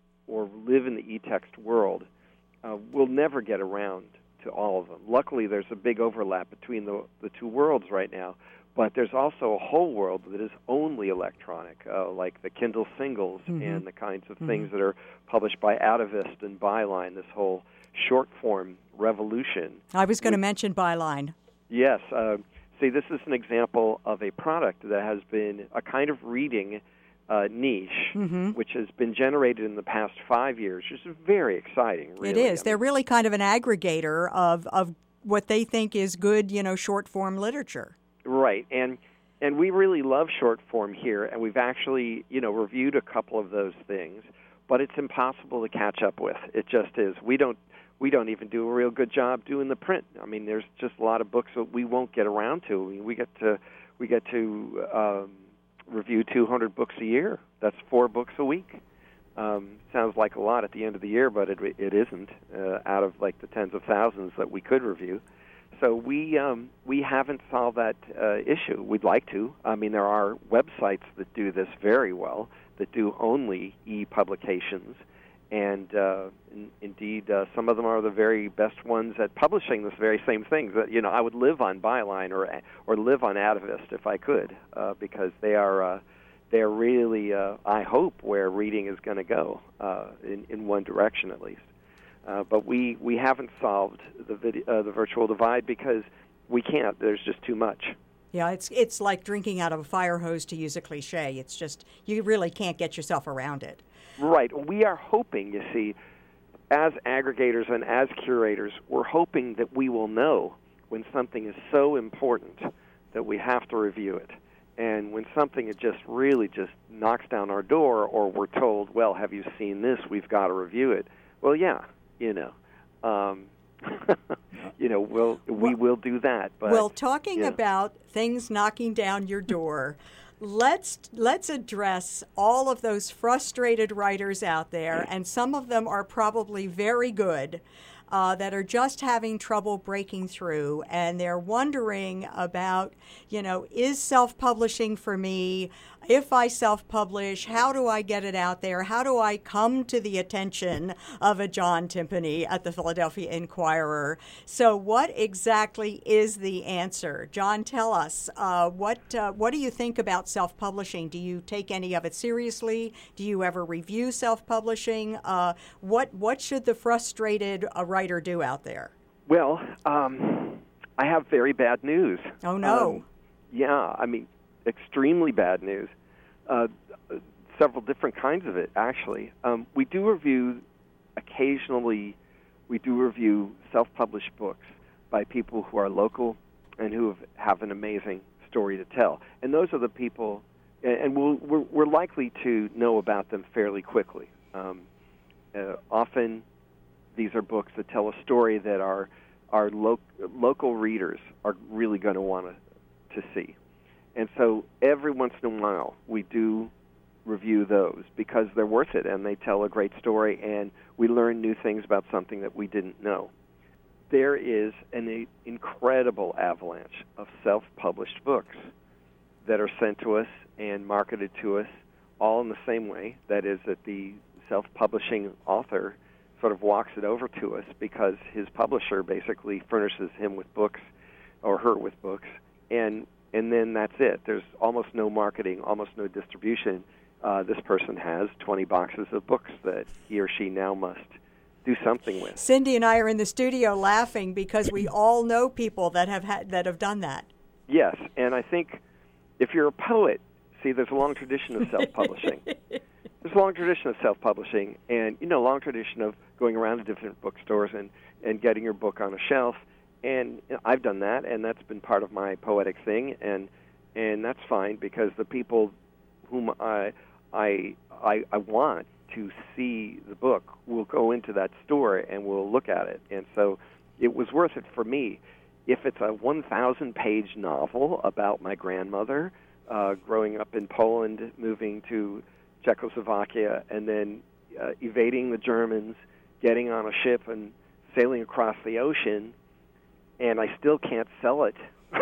or live in the e-text world. Uh, we'll never get around to all of them. Luckily, there's a big overlap between the the two worlds right now. But there's also a whole world that is only electronic, uh, like the Kindle singles mm-hmm. and the kinds of mm-hmm. things that are published by Atavist and Byline, this whole short-form revolution. I was going to mention Byline. Yes. Uh, see, this is an example of a product that has been a kind of reading uh, niche, mm-hmm. which has been generated in the past five years, which is very exciting, really. It is. I mean, They're really kind of an aggregator of, of what they think is good, you know, short-form literature. Right, and and we really love short form here, and we've actually, you know, reviewed a couple of those things, but it's impossible to catch up with. It just is. We don't we don't even do a real good job doing the print. I mean, there's just a lot of books that we won't get around to. I mean, we get to we get to um, review two hundred books a year. That's four books a week. Um, sounds like a lot at the end of the year, but it it isn't. Uh, out of like the tens of thousands that we could review. So we um, we haven't solved that uh, issue. We'd like to. I mean, there are websites that do this very well, that do only e-publications, and uh, in, indeed, uh, some of them are the very best ones at publishing this very same thing. That, you know, I would live on Byline or or live on Atavist if I could, uh, because they are uh, they are really, uh, I hope, where reading is going to go uh, in in one direction at least. Uh, but we, we haven't solved the video, uh, the virtual divide because we can't. There's just too much. Yeah, it's it's like drinking out of a fire hose, to use a cliche. It's just, you really can't get yourself around it. Right. We are hoping, you see, as aggregators and as curators, we're hoping that we will know when something is so important that we have to review it. And when something it just really just knocks down our door, or we're told, well, have you seen this? We've got to review it. Well, yeah. You know, um, you know, we'll, we will do that. But, well, talking yeah. about things knocking down your door, let's let's address all of those frustrated writers out there, and some of them are probably very good, uh, that are just having trouble breaking through, and they're wondering about, you know, is self-publishing for me? If I self-publish, how do I get it out there? How do I come to the attention of a John Timpany at the Philadelphia Inquirer? So what exactly is the answer? John, tell us, uh, what uh, what do you think about self-publishing? Do you take any of it seriously? Do you ever review self-publishing? Uh, what, what should the frustrated uh, writer do out there? Well, um, I have very bad news. Oh, no. Um, yeah, I mean, extremely bad news. Uh, several different kinds of it, actually. Um, we do review, occasionally, we do review self-published books by people who are local and who have, have an amazing story to tell. And those are the people, and we'll, we're, we're likely to know about them fairly quickly. Um, uh, often, these are books that tell a story that our, our lo- local readers are really going to want to see. And so every once in a while, we do review those because they're worth it, and they tell a great story, and we learn new things about something that we didn't know. There is an incredible avalanche of self-published books that are sent to us and marketed to us all in the same way. That is, that the self-publishing author sort of walks it over to us because his publisher basically furnishes him with books or her with books, and and then that's it. There's almost no marketing, almost no distribution. Uh, this person has twenty boxes of books that he or she now must do something with. Cindy and I are in the studio laughing because we all know people that have had, that have done that. Yes, and I think if you're a poet, see, there's a long tradition of self-publishing. There's a long tradition of self-publishing, and you know, long tradition of going around to different bookstores and, and getting your book on a shelf. And you know, I've done that, and that's been part of my poetic thing, and and that's fine because the people whom I I I, I want to see the book will go into that store and will look at it, and so it was worth it for me. If it's a one thousand page novel about my grandmother uh, growing up in Poland, moving to Czechoslovakia, and then uh, evading the Germans, getting on a ship and sailing across the ocean, and I still can't sell it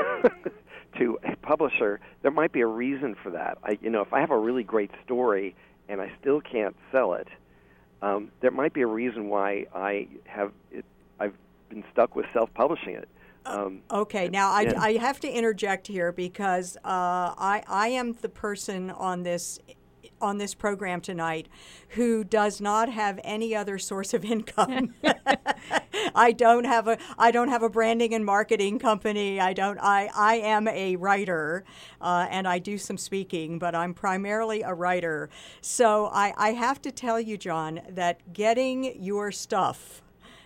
to a publisher, there might be a reason for that. I, you know, if I have a really great story and I still can't sell it, um, there might be a reason why I have it, I've been stuck with self-publishing it. Um, okay, now I, yeah. I have to interject here because uh, I I am the person on this on this program tonight who does not have any other source of income. I don't have a I don't have a branding and marketing company. I don't I, I am a writer uh, and I do some speaking, but I'm primarily a writer. So I, I have to tell you, John, that getting your stuff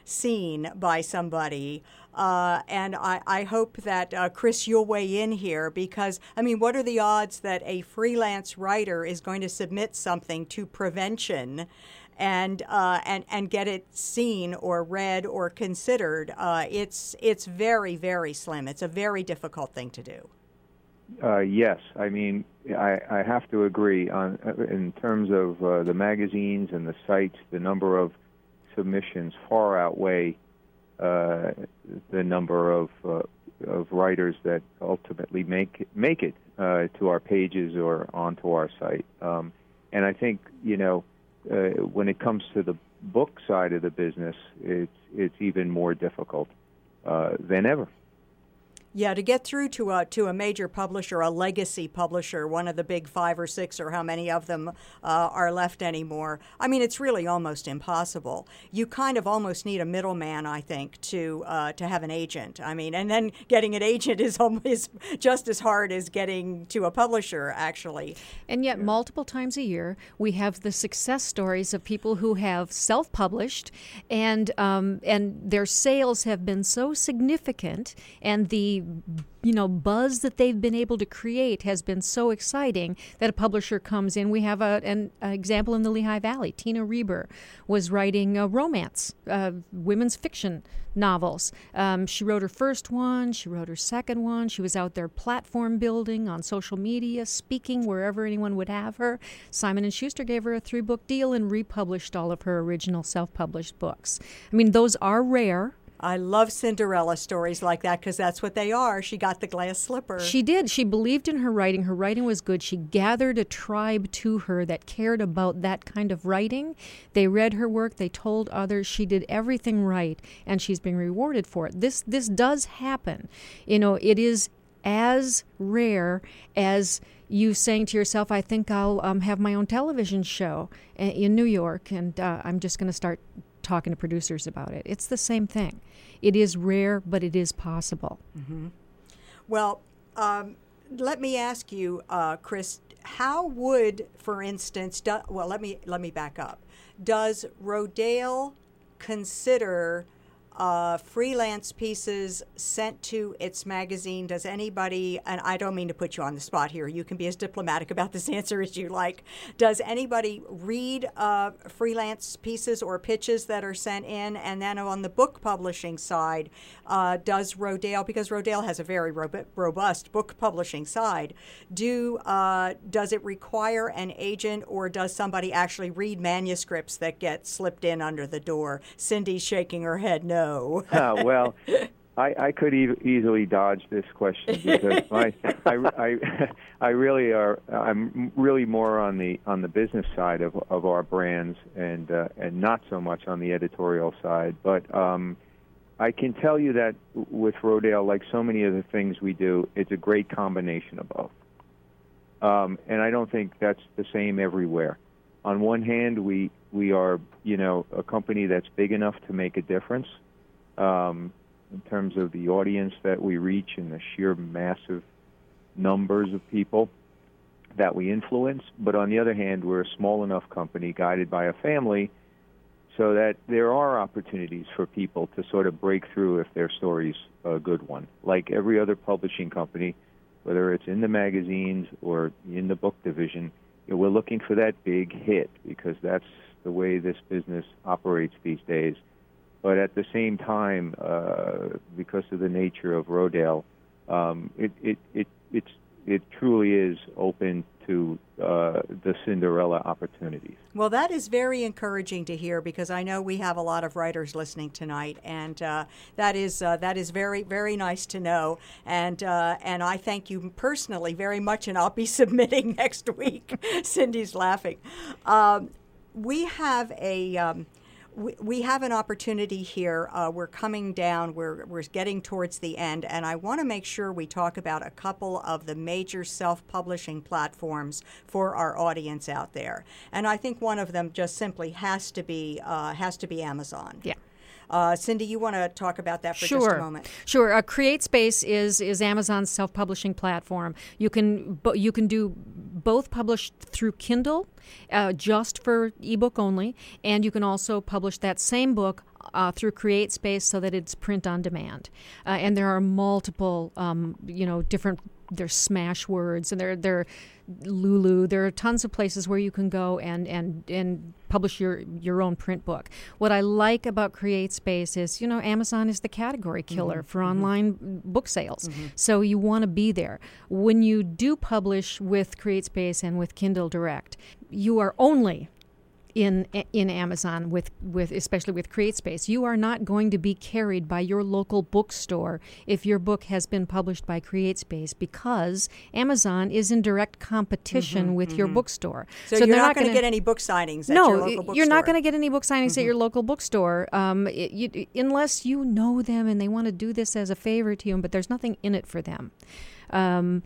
seen by somebody, uh, and I, I hope that, uh, Chris, you'll weigh in here because, I mean, what are the odds that a freelance writer is going to submit something to Prevention and uh, and and get it seen or read or considered? Uh, it's it's very, very slim. It's a very difficult thing to do. Uh, yes, I mean, I, I have to agree on in terms of uh, the magazines and the sites, the number of submissions far outweigh uh, the number of uh, of writers that ultimately make make it uh, to our pages or onto our site. Um, and I think you know uh, when it comes to the book side of the business, it's it's even more difficult uh, than ever. Yeah, to get through to a to a major publisher, a legacy publisher, one of the big five or six or how many of them uh, are left anymore. I mean, it's really almost impossible. You kind of almost need a middleman, I think, to uh, to have an agent. I mean, and then getting an agent is almost just as hard as getting to a publisher, actually. And yet, multiple times a year, we have the success stories of people who have self-published, and um, and their sales have been so significant, and the you know, buzz that they've been able to create has been so exciting that a publisher comes in. We have a, an, an example in the Lehigh Valley. Tina Reber was writing a romance, uh, women's fiction novels. Um, she wrote her first one. She wrote her second one. She was out there platform building on social media, speaking wherever anyone would have her. Simon and Schuster gave her a three-book deal and republished all of her original self-published books. I mean, those are rare. I love Cinderella stories like that because that's what they are. She got the glass slipper. She did. She believed in her writing. Her writing was good. She gathered a tribe to her that cared about that kind of writing. They read her work. They told others. She did everything right, and she's being rewarded for it. This this does happen. You know, it is as rare as you saying to yourself, I think I'll um, have my own television show in New York, and uh, I'm just going to start talking to producers about it. It's the same thing. It is rare, but it is possible. Mm-hmm. Well, um, let me ask you, uh, Chris, how would, for instance, do, well, let me let me back up. Does Rodale consider uh, freelance pieces sent to its magazine? Does anybody, and I don't mean to put you on the spot here, you can be as diplomatic about this answer as you like. Does anybody read uh, freelance pieces or pitches that are sent in? And then on the book publishing side, uh, does Rodale, because Rodale has a very rob- robust book publishing side, do uh, does it require an agent, or does somebody actually read manuscripts that get slipped in under the door? Cindy's shaking her head no. uh, well, I, I could e- easily dodge this question because my I, I, I really are I'm really more on the on the business side of of our brands and uh, and not so much on the editorial side. But um, I can tell you that with Rodale, like so many of the things we do, it's a great combination of both. Um, and I don't think that's the same everywhere. On one hand, we we are you know a company that's big enough to make a difference. Um, in terms of the audience that we reach and the sheer massive numbers of people that we influence. But on the other hand, we're a small enough company guided by a family so that there are opportunities for people to sort of break through if their story's a good one. Like every other publishing company, whether it's in the magazines or in the book division, you know, we're looking for that big hit because that's the way this business operates these days. But at the same time, uh, because of the nature of Rodale, um, it, it, it, it's, it truly is open to uh, the Cinderella opportunities. Well, that is very encouraging to hear because I know we have a lot of writers listening tonight, and uh, that is uh, that is very very nice to know. And uh, and I thank you personally very much, and I'll be submitting next week. Cindy's laughing. Um, we have a. Um, We, we have an opportunity here. Uh, we're coming down. We're we're getting towards the end, and I want to make sure we talk about a couple of the major self-publishing platforms for our audience out there. And I think one of them just simply has to be uh, has to be Amazon. Yeah. Uh, Cindy, you want to talk about that for sure. just a moment? Sure. Uh, CreateSpace is is Amazon's self-publishing platform. You can bo- you can do both publish through Kindle, uh, just for ebook only, and you can also publish that same book uh, through CreateSpace so that it's print on demand. Uh, and there are multiple, um, you know, different. There's Smashwords and there there. Lulu. There are tons of places where you can go and, and, and publish your, your own print book. What I like about CreateSpace is, you know, Amazon is the category killer mm-hmm. for online mm-hmm. book sales. Mm-hmm. So you want to be there. When you do publish with CreateSpace and with Kindle Direct, you are only in in Amazon with, with especially with CreateSpace. You are not going to be carried by your local bookstore if your book has been published by CreateSpace because Amazon is in direct competition mm-hmm, with mm-hmm. your bookstore. So, so you're not, not going to get any book signings at no, your local bookstore? No, you're not going to get any book signings mm-hmm. at your local bookstore um, it, you, unless you know them and they want to do this as a favor to you, but there's nothing in it for them. Um,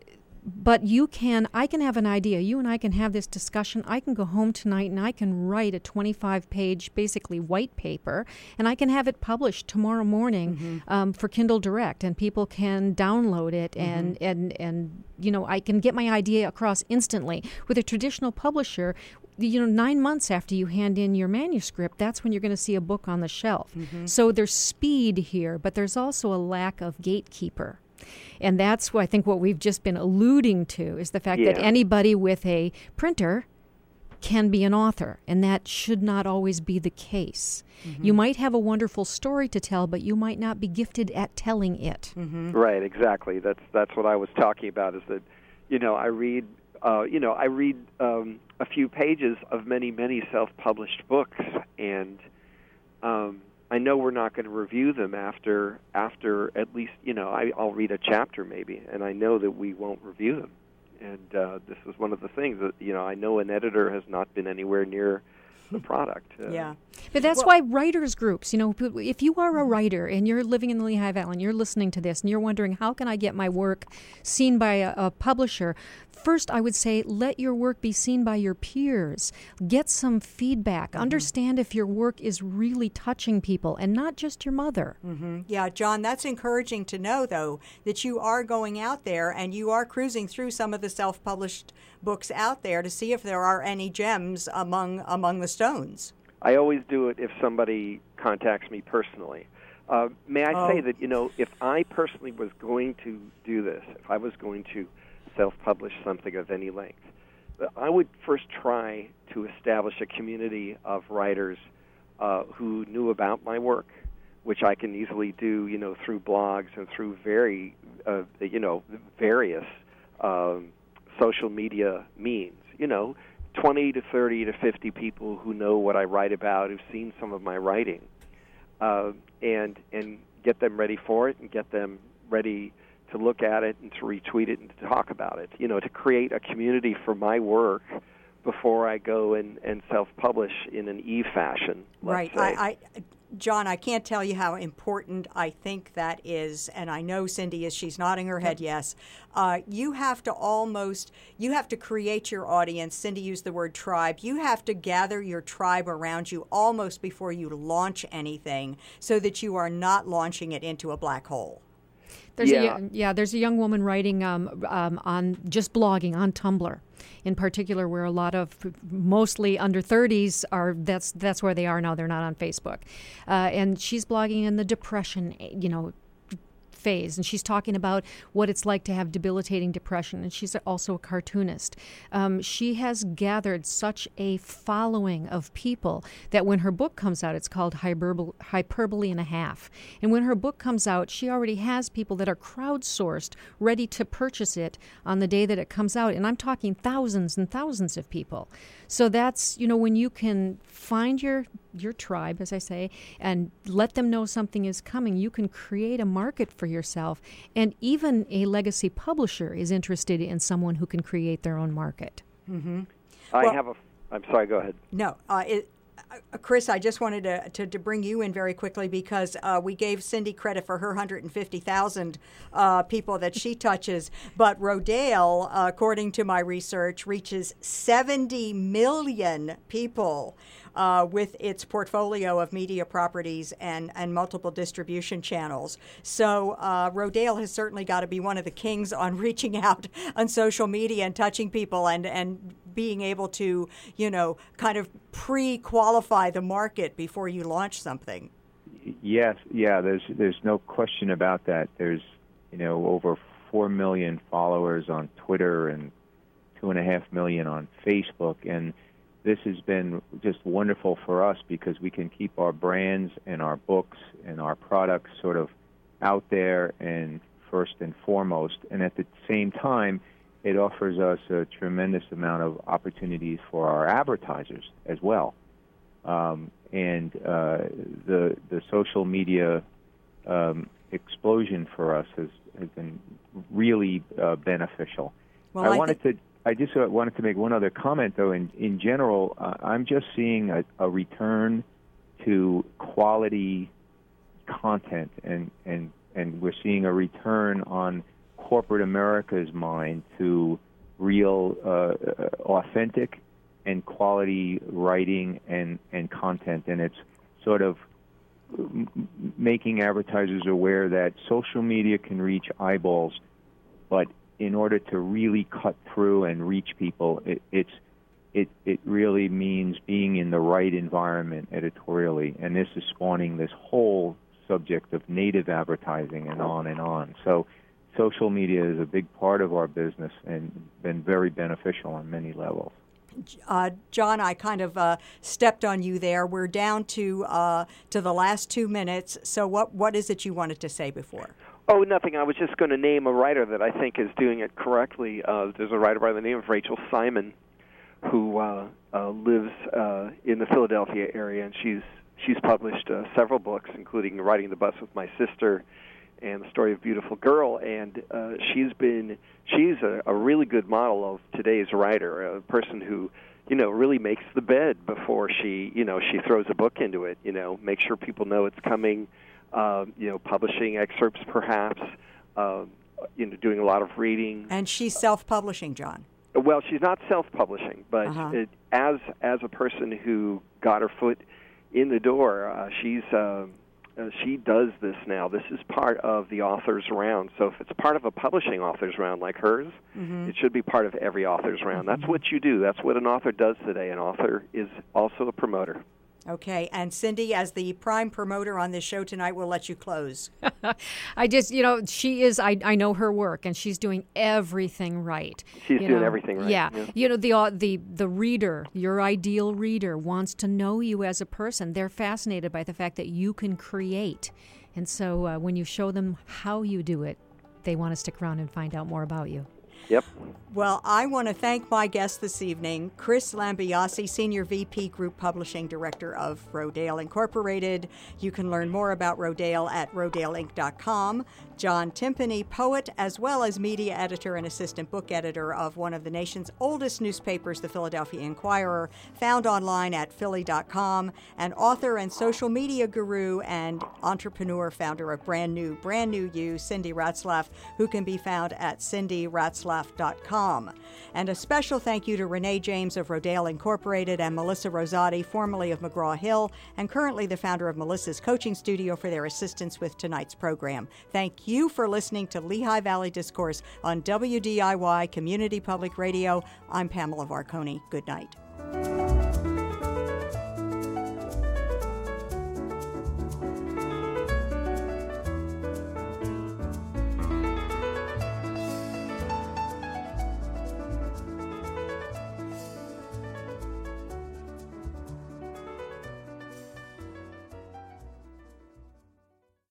But you can, I can have an idea. You and I can have this discussion. I can go home tonight and I can write a twenty-five page, basically white paper, and I can have it published tomorrow morning mm-hmm. um, for Kindle Direct, and people can download it, mm-hmm. and, and, and, you know, I can get my idea across instantly. With a traditional publisher, you know, nine months after you hand in your manuscript, that's when you're going to see a book on the shelf. Mm-hmm. So there's speed here, but there's also a lack of gatekeeper. And that's what I think what we've just been alluding to is the fact yeah. that anybody with a printer can be an author, and that should not always be the case. Mm-hmm. You might have a wonderful story to tell, but you might not be gifted at telling it. Mm-hmm. Right, exactly. That's that's what I was talking about. Is that, you know, I read, uh, you know, I read um, a few pages of many, many self-published books, and um, I know we're not going to review them after after at least, you know, I, I'll read a chapter maybe, and I know that we won't review them. And uh, this is one of the things that, you know, I know an editor has not been anywhere near the product. Uh, yeah. But that's well, why writers groups, you know, if you are a writer and you're living in the Lehigh Valley and you're listening to this and you're wondering, how can I get my work seen by a, a publisher? First, I would say let your work be seen by your peers. Get some feedback. Mm-hmm. Understand if your work is really touching people and not just your mother. Mm-hmm. Yeah, John, that's encouraging to know, though, that you are going out there and you are cruising through some of the self-published books out there to see if there are any gems among among the stones. I always do it if somebody contacts me personally. Uh, may I oh. say that, you know, if I personally was going to do this, if I was going to self-publish something of any length, I would first try to establish a community of writers uh, who knew about my work, which I can easily do, you know, through blogs and through very, uh, you know, various um, social media means. You know, twenty to thirty to fifty people who know what I write about, who've seen some of my writing, uh, and and get them ready for it and get them ready to look at it and to retweet it and to talk about it. You know, to create a community for my work before I go and, and self-publish in an e-fashion. Right. I, I, John, I can't tell you how important I think that is, and I know Cindy is, she's nodding her head yes. Uh, you have to almost, you have to create your audience. Cindy used the word tribe. You have to gather your tribe around you almost before you launch anything so that you are not launching it into a black hole. There's yeah. A, yeah, there's a young woman writing um, um, on just blogging on Tumblr, in particular, where a lot of mostly under thirties are. That's that's where they are now. They're not on Facebook, uh, and she's blogging in the depression, you know, phase, and she's talking about what it's like to have debilitating depression, and she's also a cartoonist. Um, she has gathered such a following of people that when her book comes out, it's called Hyperbole, Hyperbole and a Half, and when her book comes out, she already has people that are crowdsourced ready to purchase it on the day that it comes out, and I'm talking thousands and thousands of people. So that's, you know, when you can find your your tribe, as I say, and let them know something is coming, you can create a market for yourself. And even a legacy publisher is interested in someone who can create their own market. Mm-hmm. I well, have a, I'm sorry, go ahead. No, uh, it, uh, Chris, I just wanted to, to, to bring you in very quickly because uh, we gave Cindy credit for her one hundred fifty thousand uh, people that she touches, but Rodale, uh, according to my research, reaches seventy million people uh, with its portfolio of media properties and, and multiple distribution channels. So uh, Rodale has certainly got to be one of the kings on reaching out on social media and touching people and, and being able to, you know, kind of pre-qualify the market before you launch something. Yes, yeah, there's there's no question about that. There's, you know, over four million followers on Twitter and two and a half million on Facebook, and this has been just wonderful for us because we can keep our brands and our books and our products sort of out there and first and foremost, and at the same time, it offers us a tremendous amount of opportunities for our advertisers as well. Um, and uh, the the social media um, explosion for us has, has been really uh, beneficial. Well, I, I wanted th- to. I just uh, wanted to make one other comment, though. In in general, uh, I'm just seeing a, a return to quality content, and, and and we're seeing a return on corporate America's mind to real, uh, authentic, and quality writing and, and content, and it's sort of m- making advertisers aware that social media can reach eyeballs, but in order to really cut through and reach people, it, it's it it really means being in the right environment editorially, and this is spawning this whole subject of native advertising and on and on. So social media is a big part of our business and been very beneficial on many levels. Uh, John, I kind of uh, stepped on you there. We're down to uh, to the last two minutes. So what what is it you wanted to say before? Oh, nothing. I was just going to name a writer that I think is doing it correctly. Uh, there's a writer by the name of Rachel Simon who uh, uh, lives uh, in the Philadelphia area, and she's she's published uh, several books, including Riding the Bus with My Sister and The Story of a Beautiful Girl, and uh, she's been she's a, a really good model of today's writer, a person who, you know, really makes the bed before she, you know, she throws a book into it, you know, make sure people know it's coming, uh, you know, publishing excerpts perhaps, uh, you know, doing a lot of reading. And she's self-publishing, John. Well, she's not self-publishing, but uh-huh. it, as as a person who got her foot in the door, uh, she's uh, uh, she does this now. This is part of the author's round. So if it's part of a publishing author's round like hers, mm-hmm. it should be part of every author's round. Mm-hmm. That's what you do. That's what an author does today. An author is also a promoter. Okay, and Cindy, as the prime promoter on this show tonight, we'll let you close. I just, you know, she is, I, I know her work, and she's doing everything right. She's you doing know? everything right. Yeah. yeah. You know, the, uh, the, the reader, your ideal reader, wants to know you as a person. They're fascinated by the fact that you can create. And so uh, when you show them how you do it, they want to stick around and find out more about you. Yep. Well, I want to thank my guest this evening, Chris Lambiase, Senior V P Group Publishing Director of Rodale Incorporated. You can learn more about Rodale at rodale inc dot com. John Timpany, poet, as well as media editor and assistant book editor of one of the nation's oldest newspapers, the Philadelphia Inquirer, found online at philly dot com, and author and social media guru and entrepreneur, founder of Brand New, Brand New You, Cindy Ratzlaff, who can be found at cindy ratzlaff dot com. And a special thank you to Renee James of Rodale Incorporated and Melissa Rosati, formerly of McGraw-Hill, and currently the founder of Melissa's Coaching Studio, for their assistance with tonight's program. Thank you for listening to Lehigh Valley Discourse on W D I Y Community Public Radio. I'm Pamela Varconi. Good night.